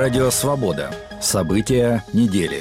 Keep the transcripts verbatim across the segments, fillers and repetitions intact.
Радио «Свобода». События недели.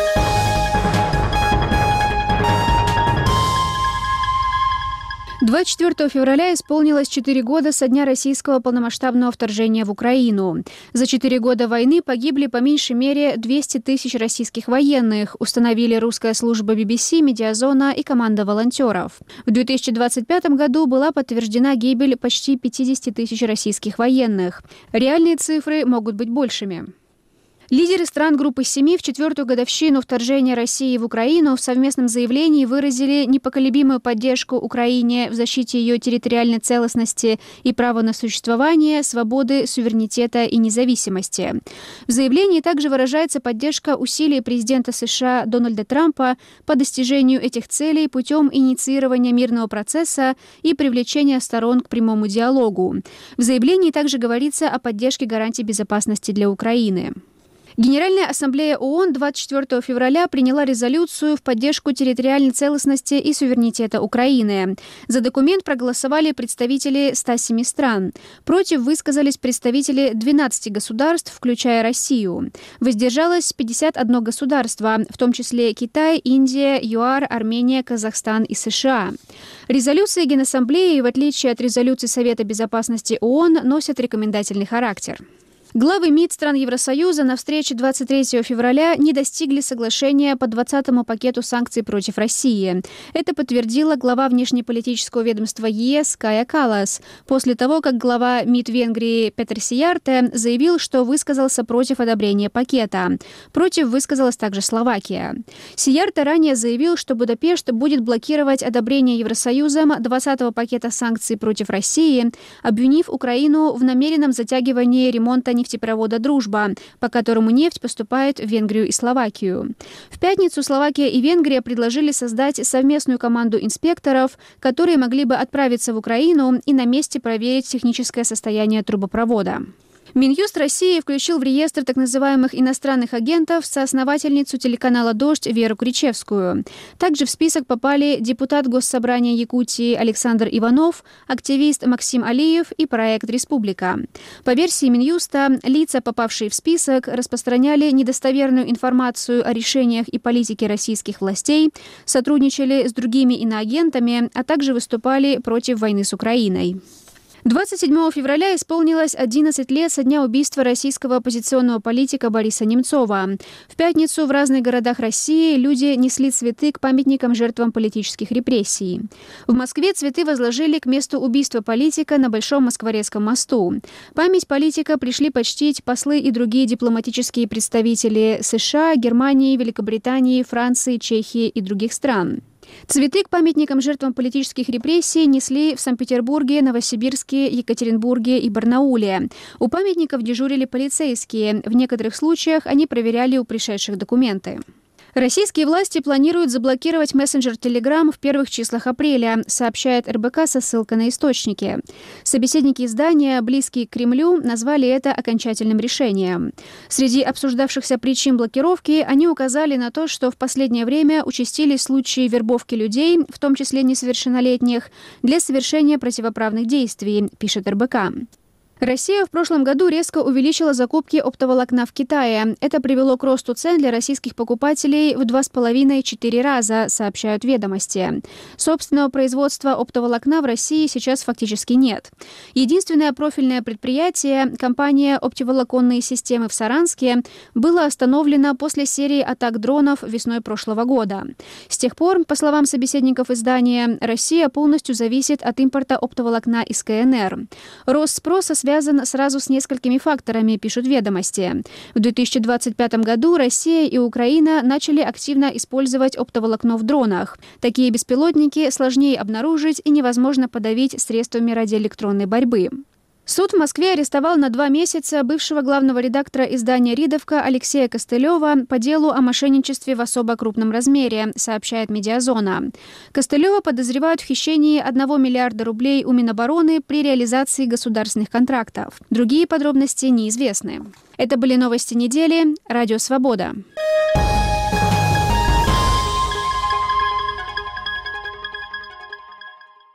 двадцать четвёртого февраля исполнилось четыре года со дня российского полномасштабного вторжения в Украину. За четыре года войны погибли по меньшей мере двести тысяч российских военных, установили русская служба би би си, Медиазона и команда волонтеров. В две тысячи двадцать пятом году была подтверждена гибель почти пятьдесят тысяч российских военных. Реальные цифры могут быть большими. Лидеры стран Группы Семи в четвертую годовщину вторжения России в Украину в совместном заявлении выразили непоколебимую поддержку Украине в защите ее территориальной целостности и права на существование, свободы, суверенитета и независимости. В заявлении также выражается поддержка усилий президента США Дональда Трампа по достижению этих целей путем инициирования мирного процесса и привлечения сторон к прямому диалогу. В заявлении также говорится о поддержке гарантий безопасности для Украины. Генеральная ассамблея ООН двадцать четвёртого февраля приняла резолюцию в поддержку территориальной целостности и суверенитета Украины. За документ проголосовали представители ста семи стран. Против высказались представители двенадцати государств, включая Россию. Воздержалось пятьдесят одно государство, в том числе Китай, Индия, ЮАР, Армения, Казахстан и США. Резолюции Генассамблеи, в отличие от резолюций Совета безопасности ООН, носят рекомендательный характер. Главы МИД стран Евросоюза на встрече двадцать третьего февраля не достигли соглашения по двадцатому пакету санкций против России. Это подтвердила глава внешнеполитического ведомства ЕС Кая Каллас после того, как глава МИД Венгрии Петер Сиярте заявил, что высказался против одобрения пакета. Против высказалась также Словакия. Сиярте ранее заявил, что Будапешт будет блокировать одобрение Евросоюзом двадцатого пакета санкций против России, обвинив Украину в намеренном затягивании ремонта нефтепровода «Дружба», по которому нефть поступает в Венгрию и Словакию. В пятницу Словакия и Венгрия предложили создать совместную команду инспекторов, которые могли бы отправиться в Украину и на месте проверить техническое состояние трубопровода. Минюст России включил в реестр так называемых иностранных агентов соосновательницу телеканала «Дождь» Веру Кричевскую. Также в список попали депутат Госсобрания Якутии Александр Иванов, активист Максим Алиев и проект «Республика». По версии Минюста, лица, попавшие в список, распространяли недостоверную информацию о решениях и политике российских властей, сотрудничали с другими иноагентами, а также выступали против войны с Украиной. двадцать седьмого февраля исполнилось одиннадцать лет со дня убийства российского оппозиционного политика Бориса Немцова. В пятницу в разных городах России люди несли цветы к памятникам жертвам политических репрессий. В Москве цветы возложили к месту убийства политика на Большом Москворецком мосту. Память политика пришли почтить послы и другие дипломатические представители США, Германии, Великобритании, Франции, Чехии и других стран. Цветы к памятникам жертвам политических репрессий несли в Санкт-Петербурге, Новосибирске, Екатеринбурге и Барнауле. У памятников дежурили полицейские. В некоторых случаях они проверяли у пришедших документы. Российские власти планируют заблокировать мессенджер Telegram в первых числах апреля, сообщает эр бэ ка со ссылкой на источники. Собеседники издания, близкие к Кремлю, назвали это окончательным решением. Среди обсуждавшихся причин блокировки они указали на то, что в последнее время участились случаи вербовки людей, в том числе несовершеннолетних, для совершения противоправных действий, пишет эр бэ ка. Россия в прошлом году резко увеличила закупки оптоволокна в Китае. Это привело к росту цен для российских покупателей в два с половиной - четыре раза, сообщают «Ведомости». Собственного производства оптоволокна в России сейчас фактически нет. Единственное профильное предприятие, компания «Оптоволоконные системы» в Саранске, было остановлено после серии атак дронов весной прошлого года. С тех пор, по словам собеседников издания, Россия полностью зависит от импорта оптоволокна из ка эн эр. Рост спроса связан связан сразу с несколькими факторами, пишут «Ведомости». В две тысячи двадцать пятом году Россия и Украина начали активно использовать оптоволокно в дронах. Такие беспилотники сложнее обнаружить и невозможно подавить средствами радиоэлектронной борьбы. Суд в Москве арестовал на два месяца бывшего главного редактора издания «Ридовка» Алексея Костылева по делу о мошенничестве в особо крупном размере, сообщает «Медиазона». Костылева подозревают в хищении одного миллиарда рублей у Минобороны при реализации государственных контрактов. Другие подробности неизвестны. Это были новости недели. Радио «Свобода».